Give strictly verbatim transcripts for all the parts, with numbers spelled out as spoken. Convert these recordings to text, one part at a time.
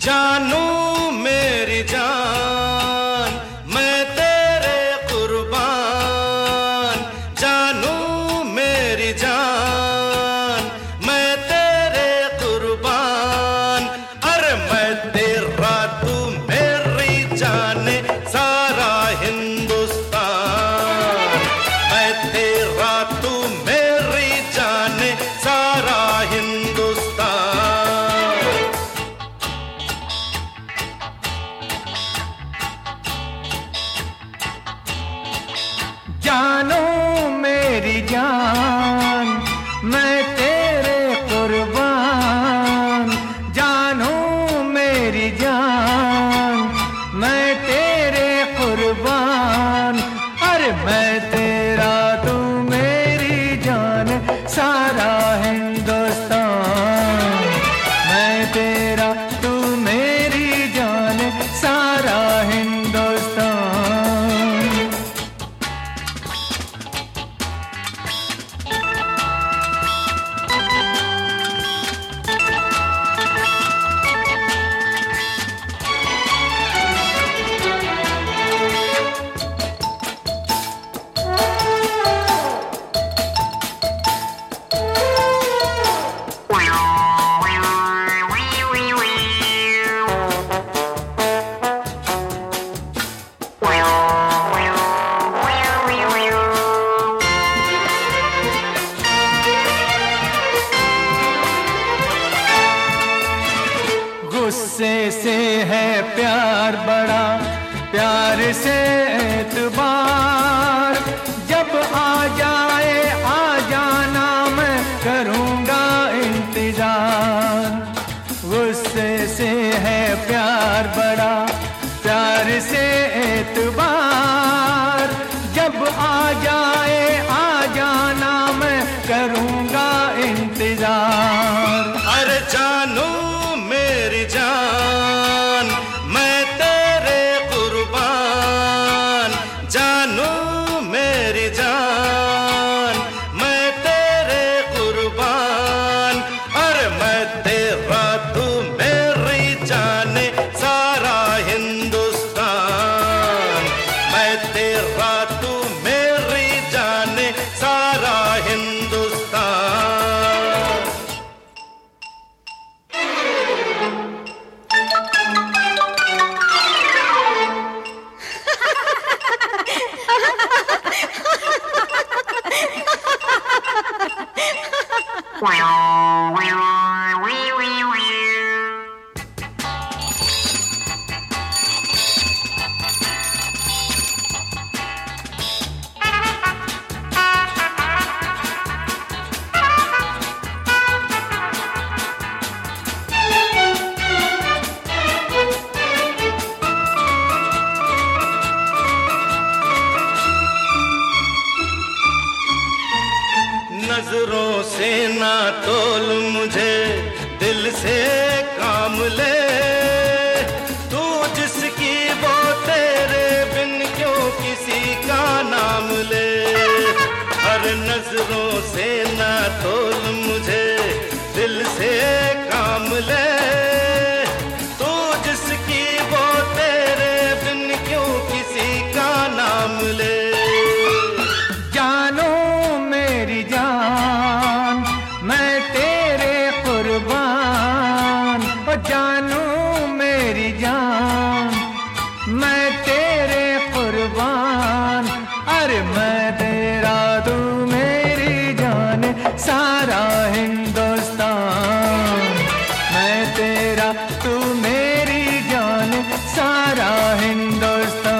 जानू मेरी जान मैं तेरे कुर्बान, जानू मेरी जान मैं तेरे कुर्बान। अरे मैं तेरा तू मेरी जाने सारा हिंदुस्तान, मैं तेरा तू मेरी जाने सारा हिंदुस्तान। जानो मेरी जान मैं तेरे कुर्बान, जानो मेरी जान मैं तेरे कुर्बान। अरे मैं तेरा तू मेरी जान सारा हिंदुस्तान, मैं तेरा तू मेरी जान सारा हिंदुस्तान। गुस्से से है प्यार बड़ा, प्यार से एतबार, जब आ जाए आ जाना मैं करूँगा इंतजार। गुस्से से है प्यार बड़ा, प्यार से एतबार, जब आ जाए आ जाना मैं करूँगा इंतजार। अरे जानू मेरी जान मैं तेरे कुर्बान, जानू मेरी जान मैं तेरे कुर्बान। अरे मैं तेरा तू मेरी जाने सारा हिंदुस्तान, मैं तेरा तू मेरी जाने सारा हिंदुस्तान। नजरों से ना तोल मुझे, दिल से काम ले, तू जिसकी वो तेरे बिन क्यों किसी का नाम ले। हर नजरों से ना तोल मुझे, दिल से काम ले, तू जिसकी वो तेरे बिन क्यों किसी का नाम ले। जानो मेरी जान मैं तेरे कुर्बान, ओ जानू मेरी जान मैं तेरे कुर्बान। अरे मैं तेरा तू मेरी जान सारा हिंदुस्तान, मैं तेरा तू मेरी जान सारा हिंदुस्तान।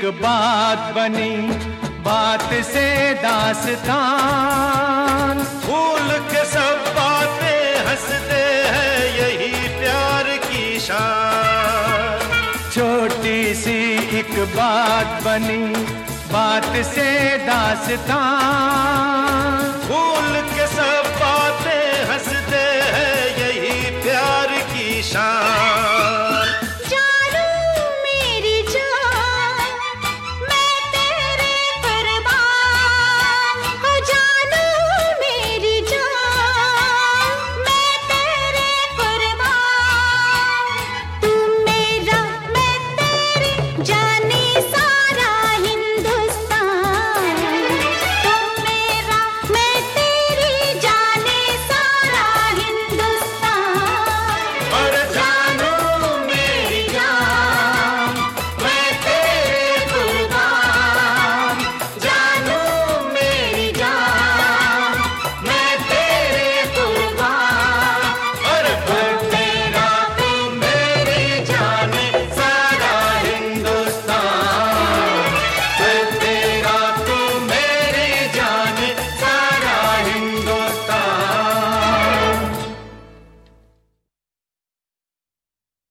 बात बनी, बात से दास्तान। भूल के सब बातें हंसते हैं, यही प्यार की शान। छोटी सी एक बात बनी, बात से दास्तान।